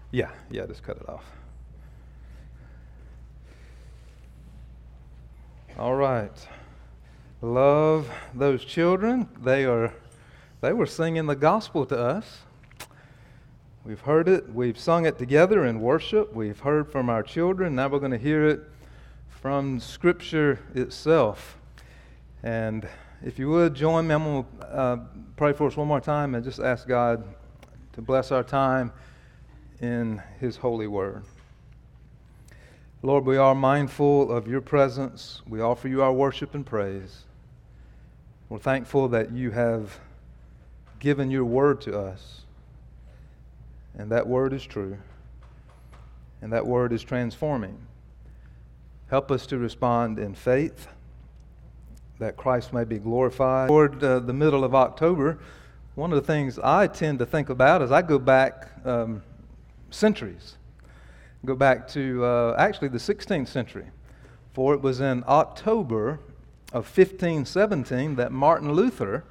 Yeah, just cut it off. All right. Love those children. They were singing the gospel to us. We've heard it. We've sung it together in worship. We've heard from our children. Now we're going to hear it from Scripture itself. And if you would join me, I'm going to pray for us one more time and just ask God to bless our time in His holy word. Lord, we are mindful of your presence. We offer you our worship and praise. We're thankful that you have given your word to us. And that word is true. And that word is transforming. Help us to respond in faith, that Christ may be glorified. Toward the middle of October, one of the things I tend to think about is I go back centuries. Go back to actually the 16th century. For it was in October of 1517 that Martin Luther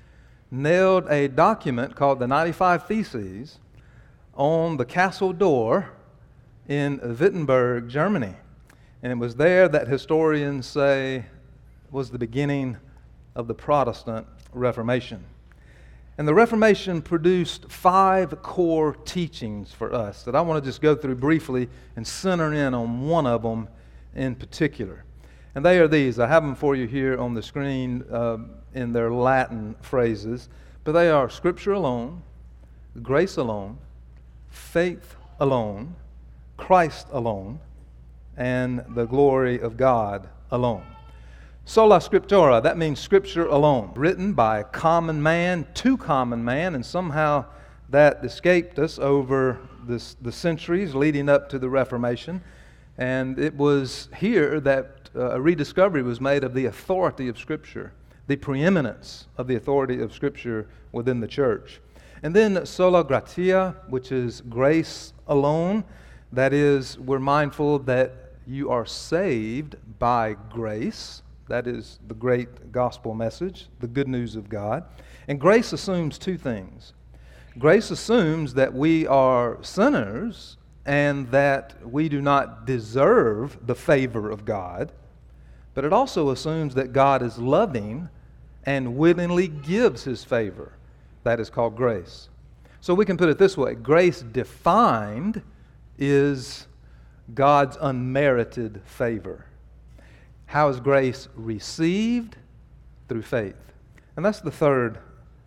nailed a document called the 95 Theses on the castle door in Wittenberg, Germany. And it was there that historians say was the beginning of the Protestant Reformation. And the Reformation produced 5 core teachings for us that I want to just go through briefly and center in on one of them in particular. And they are these. I have them for you here on the screen in their Latin phrases. But they are Scripture alone, grace alone, faith alone, Christ alone, and the glory of God alone. Sola Scriptura, that means Scripture alone, written by a common man to common man, and somehow that escaped us over the centuries leading up to the Reformation. And it was here that a rediscovery was made of the authority of Scripture, the preeminence of the authority of Scripture within the church. And then Sola Gratia, which is grace alone. That is, we're mindful that you are saved by grace. That is the great gospel message, the good news of God. And grace assumes 2 things. Grace assumes that we are sinners and that we do not deserve the favor of God. But it also assumes that God is loving and willingly gives His favor. That is called grace. So we can put it this way. Grace defined is God's unmerited favor. How is grace received? Through faith. And that's the third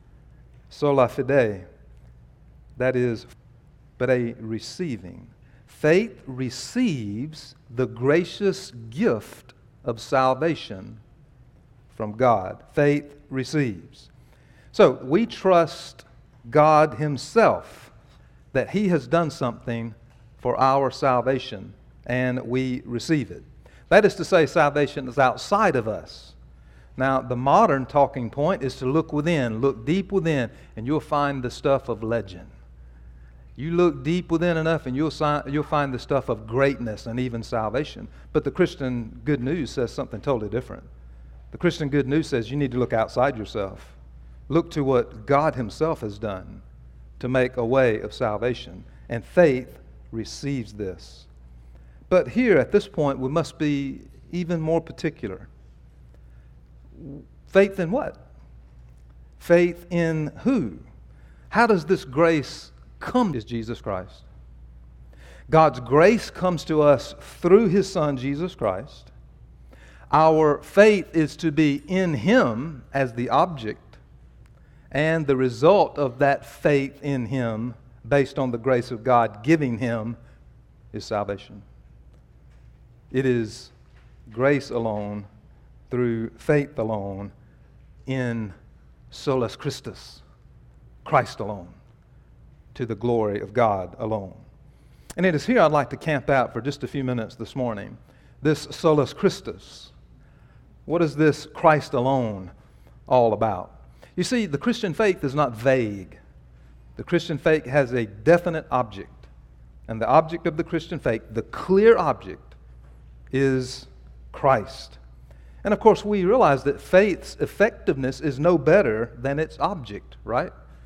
sola fide. That is, but a receiving. Faith receives the gracious gift of salvation from God. Faith receives. So we trust God Himself that He has done something for our salvation, and we receive it. That is to say, salvation is outside of us. Now, the modern talking point is to look within, look deep within, and you'll find the stuff of legend. You look deep within enough, and you'll find the stuff of greatness and even salvation. But the Christian good news says something totally different. The Christian good news says you need to look outside yourself. Look to what God Himself has done to make a way of salvation. And faith receives this. But here, at this point, we must be even more particular. Faith in what? Faith in who? How does this grace come? Is Jesus Christ. God's grace comes to us through His Son, Jesus Christ. Our faith is to be in Him as the object, and the result of that faith in Him, based on the grace of God giving Him, is salvation. It is grace alone, through faith alone, in solus Christus, Christ alone, to the glory of God alone. And it is here I'd like to camp out for just a few minutes this morning. This solus Christus. What is this Christ alone all about? You see, the Christian faith is not vague. The Christian faith has a definite object. And the object of the Christian faith, the clear object, is Christ. And of course, we realize that faith's effectiveness is no better than its object, right?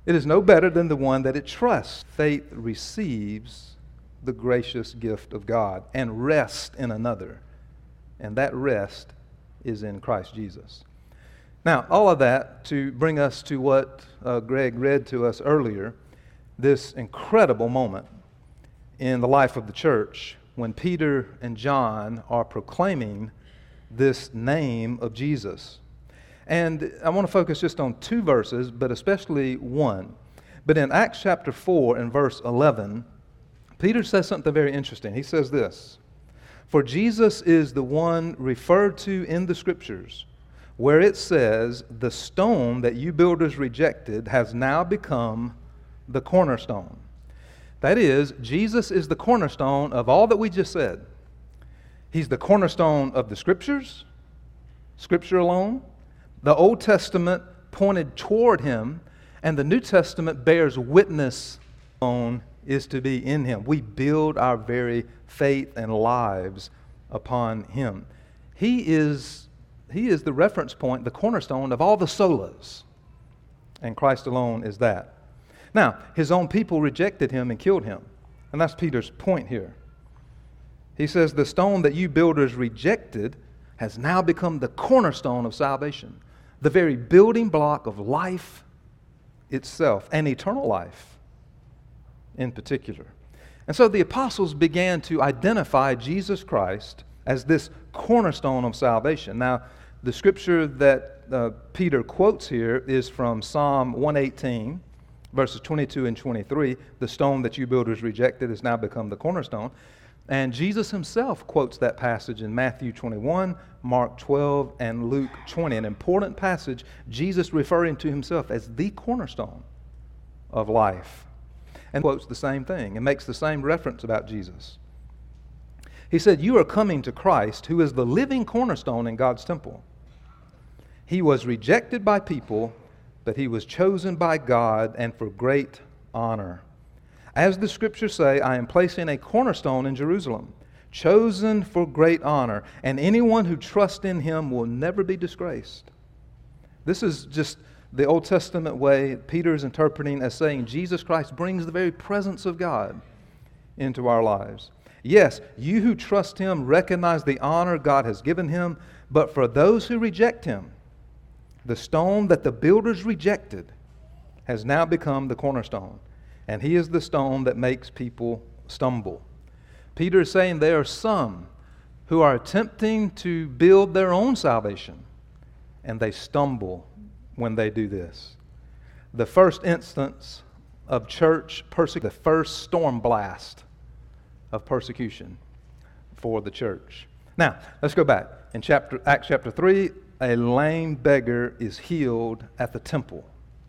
It is no better than the one that it trusts. Faith receives the gracious gift of God and rests in another. And that rest is in Christ Jesus. Now, all of that to bring us to what Greg read to us earlier, this incredible moment in the life of the church when Peter and John are proclaiming this name of Jesus. And I want to focus just on two verses, but especially one. But in Acts chapter 4 and verse 11, Peter says something very interesting. He says this, "For Jesus is the one referred to in the Scriptures, where it says, 'The stone that you builders rejected has now become the cornerstone.'" That is, Jesus is the cornerstone of all that we just said. He's the cornerstone of the Scriptures, Scripture alone. The Old Testament pointed toward Him, and the New Testament bears witness on is to be in Him. We build our very faith and lives upon Him. He is the reference point, the cornerstone of all the solas, and Christ alone is that. Now, His own people rejected Him and killed Him, and that's Peter's point here. He says, "The stone that you builders rejected has now become the cornerstone of salvation, the very building block of life itself, and eternal life in particular." And so the apostles began to identify Jesus Christ as this cornerstone of salvation. Now, the scripture that Peter quotes here is from Psalm 118, verses 22 and 23. "The stone that you builders rejected has now become the cornerstone." And Jesus Himself quotes that passage in Matthew 21, Mark 12, and Luke 20. An important passage, Jesus referring to Himself as the cornerstone of life. And quotes the same thing and makes the same reference about Jesus. He said, "You are coming to Christ, who is the living cornerstone in God's temple. He was rejected by people, but He was chosen by God and for great honor. As the Scriptures say, I am placing a cornerstone in Jerusalem, chosen for great honor, and anyone who trusts in Him will never be disgraced." This is just the Old Testament way Peter is interpreting as saying Jesus Christ brings the very presence of God into our lives. Yes, you who trust Him recognize the honor God has given Him, but for those who reject Him, the stone that the builders rejected has now become the cornerstone. And He is the stone that makes people stumble. Peter is saying there are some who are attempting to build their own salvation, and they stumble when they do this. The first instance of church persecution, the first storm blast of persecution for the church. Now, let's go back. In Acts chapter 3, a lame beggar is healed at the temple.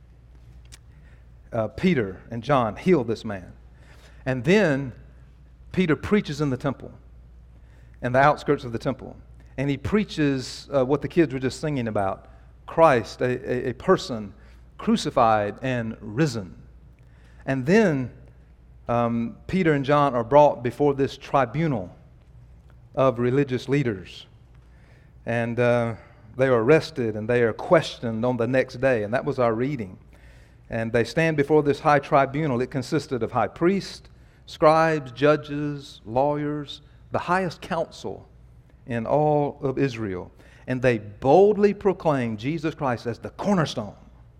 Peter and John heal this man. And then Peter preaches in the temple, in the outskirts of the temple. And he preaches what the kids were just singing about, Christ, a person crucified and risen. And then Peter and John are brought before this tribunal of religious leaders. And they are arrested and they are questioned on the next day. And that was our reading. And they stand before this high tribunal. It consisted of high priests, scribes, judges, lawyers, the highest council in all of Israel. And they boldly proclaim Jesus Christ as the cornerstone,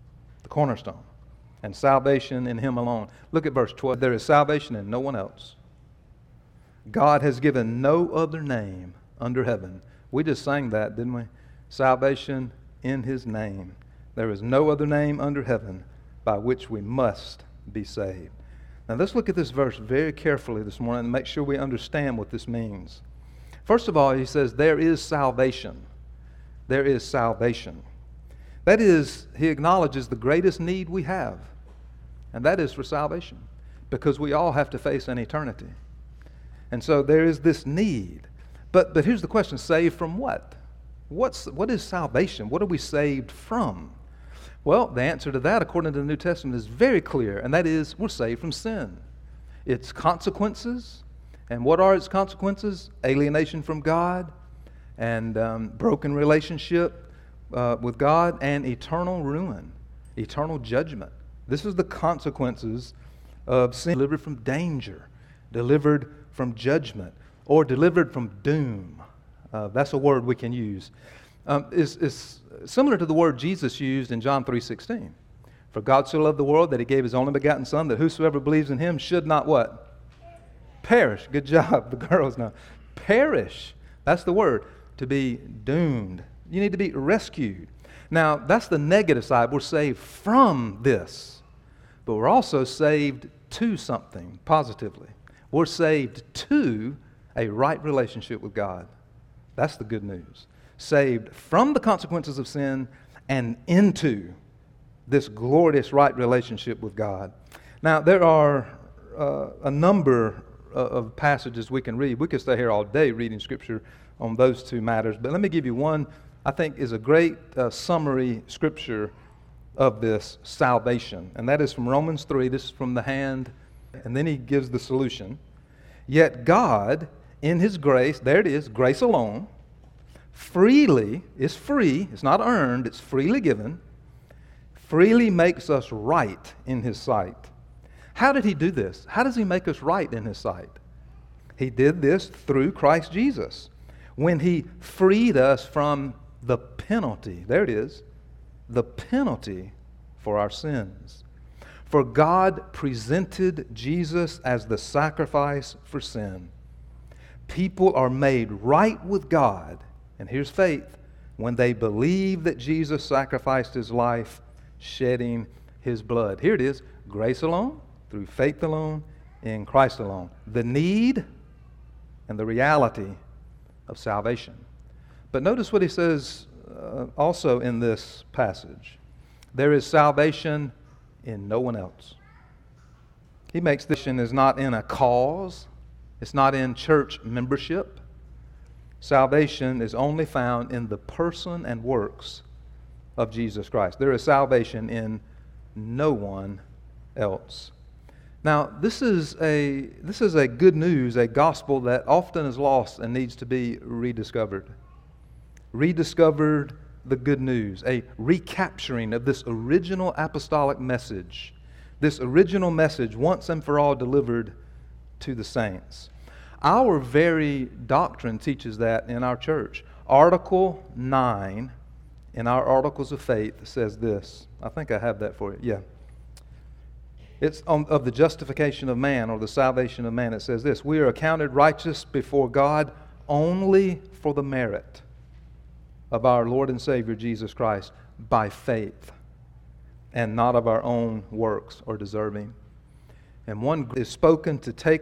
and salvation in Him alone. Look at verse 12. "There is salvation in no one else. God has given no other name under heaven." We just sang that, didn't we? Salvation in His name. There is no other name under heaven by which we must be saved. Now let's look at this verse very carefully this morning and make sure we understand what this means. First of all, he says there is salvation. There is salvation. That is, he acknowledges the greatest need we have, and that is for salvation, because we all have to face an eternity. And so there is this need. But here's the question, saved from what? What is salvation? What are we saved from? Well, the answer to that, according to the New Testament, is very clear, and that is we're saved from sin. Its consequences, and what are its consequences? Alienation from God, and broken relationship with God, and eternal ruin, eternal judgment This is the consequences of sin. Delivered from danger, delivered from judgment, or delivered from doom. That's a word we can use. Is similar to the word Jesus used in John 3:16. For God so loved the world that he gave his only begotten Son, that whosoever believes in him should not what? Perish. Good job, the girls now. Perish. That's the word. To be doomed. You need to be rescued. Now, that's the negative side. We're saved from this. But we're also saved to something positively. We're saved to a right relationship with God. That's the good news. Saved from the consequences of sin and into this glorious right relationship with God. Now, there are a number of passages we can read. We could stay here all day reading Scripture on those two matters, but let me give you one I think is a great summary Scripture of this salvation, and that is from Romans 3. This is from the hand, and then he gives the solution. Yet God, in his grace, there it is, grace alone, freely, it's free, it's not earned, it's freely given, freely makes us right in his sight. How did he do this? How does he make us right in his sight? He did this through Christ Jesus, when he freed us from the penalty. There it is, the penalty for our sins. For God presented Jesus as the sacrifice for sin. People are made right with God, and here's faith, when they believe that Jesus sacrificed his life, shedding his blood. Here it is, grace alone, through faith alone, in Christ alone. The need and the reality of salvation. But notice what he says also in this passage. There is salvation in no one else. He makes this is not in a cause. It's not in church membership. Salvation is only found in the person and works of Jesus Christ. There is salvation in no one else. Now, this is a good news, a gospel that often is lost and needs to be rediscovered. Rediscovered the good news, a recapturing of this original apostolic message, this original message once and for all delivered to the saints. Our very doctrine teaches that in our church. Article 9 in our Articles of Faith says this. I think I have that for you. Yeah. It's of the justification of man, or the salvation of man. It says this: we are accounted righteous before God only for the merit of our Lord and Savior Jesus Christ by faith, and not of our own works or deserving. And one is spoken to take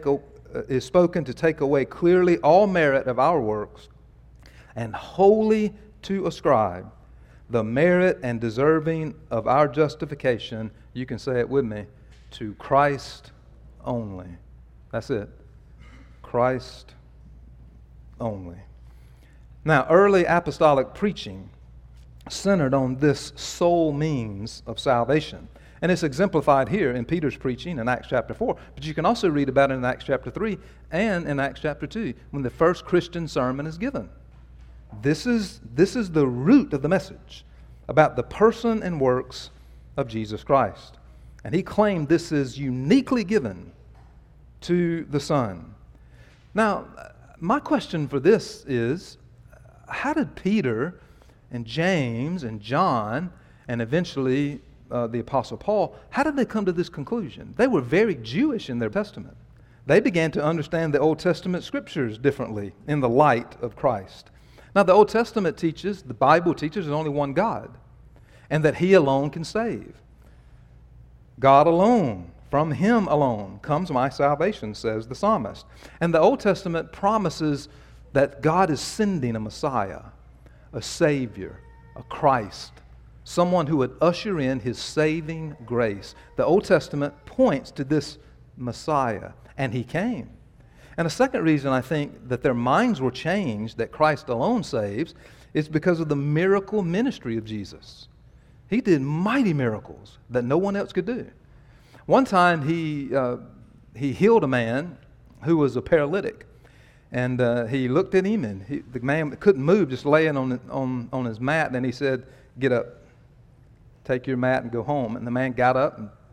away clearly all merit of our works, and wholly to ascribe the merit and deserving of our justification. You can say it with me. To Christ only. That's it. Christ only. Now, early apostolic preaching centered on this sole means of salvation. And it's exemplified here in Peter's preaching in Acts chapter 4. But you can also read about it in Acts chapter 3 and in Acts chapter 2 when the first Christian sermon is given. This is the root of the message about the person and works of Jesus Christ. And he claimed this is uniquely given to the Son. Now, my question for this is, how did Peter and James and John and eventually the Apostle Paul, how did they come to this conclusion? They were very Jewish in their testament. They began to understand the Old Testament scriptures differently in the light of Christ. Now, the Old Testament teaches, the Bible teaches, there's only one God, and that he alone can save. God alone, from him alone, comes my salvation, says the psalmist. And the Old Testament promises that God is sending a Messiah, a Savior, a Christ, someone who would usher in his saving grace. The Old Testament points to this Messiah, and he came. And a second reason I think that their minds were changed, that Christ alone saves, is because of the miracle ministry of Jesus. He did mighty miracles that no one else could do. One time he healed a man who was a paralytic. And he looked at him, and the man couldn't move, just laying on his mat. And he said, "Get up, take your mat and go home." And the man got up and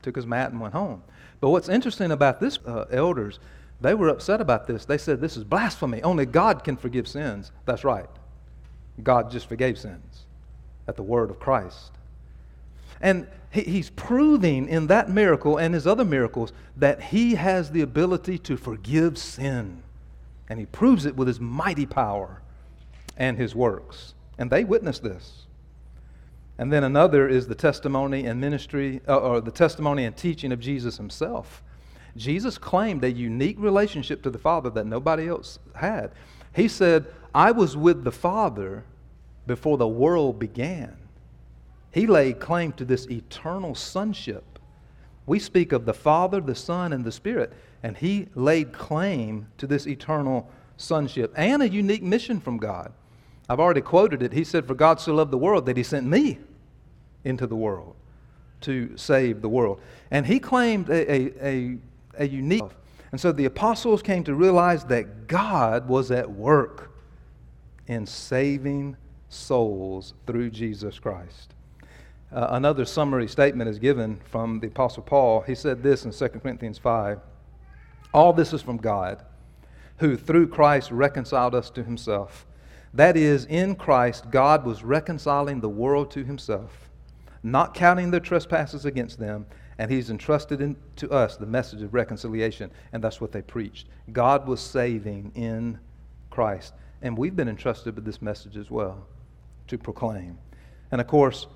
took his mat and went home. But what's interesting about this elders, they were upset about this. They said, this is blasphemy. Only God can forgive sins. That's right. God just forgave sins at the word of Christ. And he's proving in that miracle and his other miracles that he has the ability to forgive sin. And he proves it with his mighty power and his works. And they witnessed this. And then another is the testimony and ministry, or the testimony and teaching of Jesus himself. Jesus claimed a unique relationship to the Father that nobody else had. He said, I was with the Father before the world began. He laid claim to this eternal sonship. We speak of the Father, the Son, and the Spirit, and he laid claim to this eternal sonship and a unique mission from God. I've already quoted it. He said, for God so loved the world that he sent me into the world to save the world. And he claimed a unique. And so the apostles came to realize that God was at work in saving souls through Jesus Christ. Another summary statement is given from the Apostle Paul. He said this in 2 Corinthians 5. All this is from God, who through Christ reconciled us to himself. That is, in Christ, God was reconciling the world to himself, not counting their trespasses against them, and he's entrusted to us the message of reconciliation, and that's what they preached. God was saving in Christ, and we've been entrusted with this message as well to proclaim. And of course,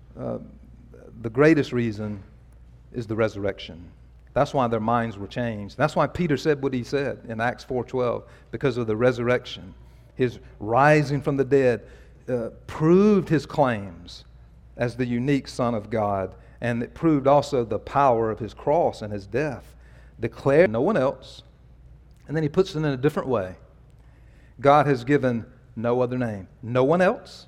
the greatest reason is the resurrection. That's why their minds were changed. That's why Peter said what he said in Acts 4:12, because of the resurrection. His rising from the dead proved his claims as the unique Son of God, and it proved also the power of his cross and his death. Declared no one else. And then he puts it in a different way. God has given no other name. No one else,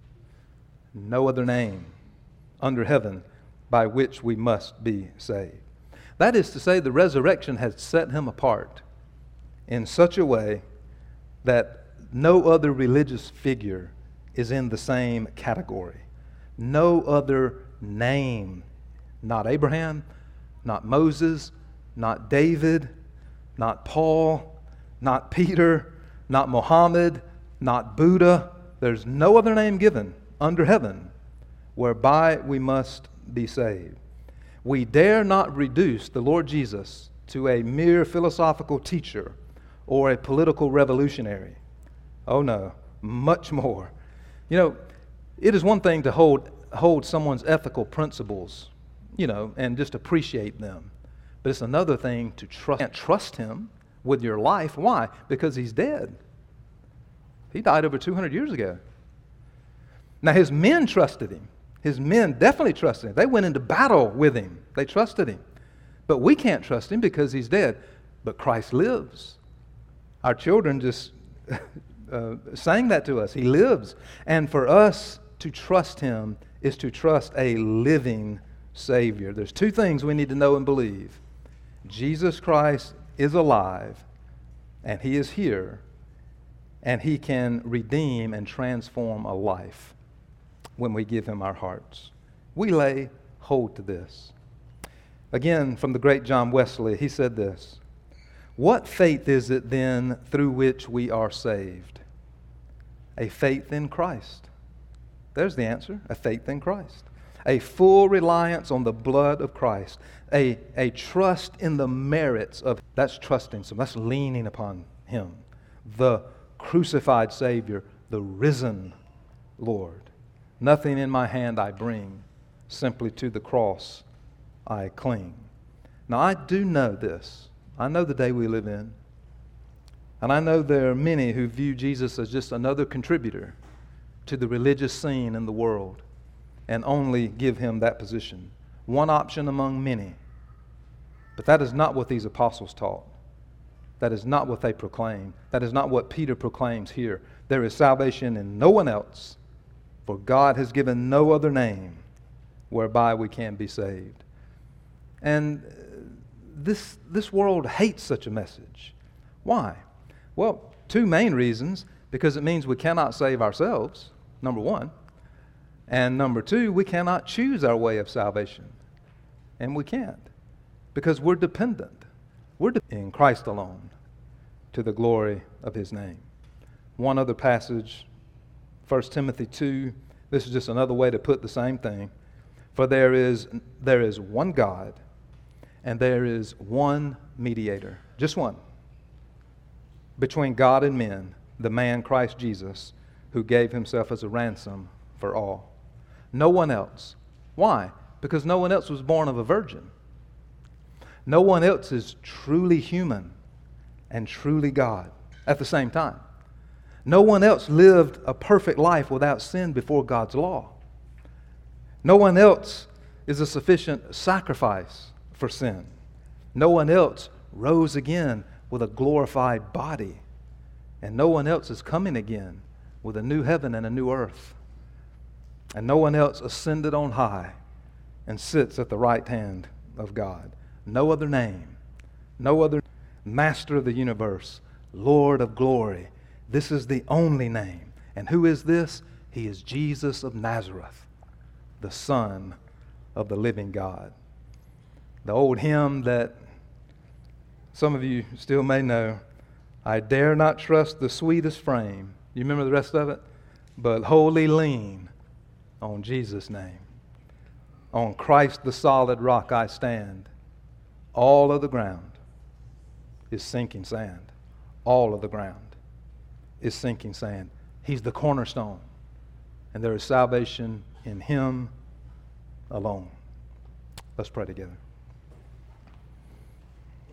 no other name under heaven by which we must be saved. That is to say, the resurrection has set him apart in such a way that no other religious figure is in the same category. No other name. Not Abraham, not Moses, not David, not Paul, not Peter, not Muhammad, not Buddha. There's no other name given under heaven whereby we must be saved. We dare not reduce the Lord Jesus to a mere philosophical teacher or a political revolutionary. Oh no, much more. You know, it is one thing to hold someone's ethical principles, and just appreciate them. But it's another thing to trust. You can't trust him with your life. Why? Because he's dead. He died over 200 years ago. Now his men trusted him. His men definitely trusted him. They went into battle with him. They trusted him. But we can't trust him because he's dead. But Christ lives. Our children just sang that to us. He lives. And for us to trust him is to trust a living Savior. There's two things we need to know and believe. Jesus Christ is alive, and he is here, and he can redeem and transform a life when we give him our hearts. We lay hold to this. Again, from the great John Wesley, he said this: what faith is it then through which we are saved? A faith in Christ. There's the answer. A faith in Christ. A full reliance on the blood of Christ. A trust in the merits of, that's trusting Him. That's leaning upon Him. The crucified Savior, the risen Lord. Nothing in my hand I bring, simply to the cross I cling. Now I do know this. I know the day we live in. And I know there are many who view Jesus as just another contributor to the religious scene in the world and only give him that position. One option among many. But that is not what these apostles taught. That is not what they proclaim. That is not what Peter proclaims here. There is salvation in no one else, for God has given no other name whereby we can be saved. And this world hates such a message. Why? Well, two main reasons. Because it means we cannot save ourselves, number one. And number two, we cannot choose our way of salvation. and we can't because we're dependent. In Christ alone to the glory of his name. One other passage, 1 Timothy 2. This is just another way to put the same thing. For there is one God, and there is one mediator, just one, between God and men, the man Christ Jesus, who gave himself as a ransom for all. No one else. Why? Because no one else was born of a virgin. No one else is truly human and truly God at the same time. No one else lived a perfect life without sin before God's law. No one else is a sufficient sacrifice for sin. No one else rose again with a glorified body. And no one else is coming again with a new heaven and a new earth. And no one else ascended on high and sits at the right hand of God. No other name, no other Master of the universe, Lord of glory. This is the only name. And who is this? He is Jesus of Nazareth, the Son of the living God. The old hymn that some of you still may know, I dare not trust the sweetest frame. You remember the rest of it? But wholly lean on Jesus' name. On Christ the solid rock I stand. All of the ground is sinking sand. All of the ground is sinking sand. He's the cornerstone. And there is salvation in him alone. Let's pray together.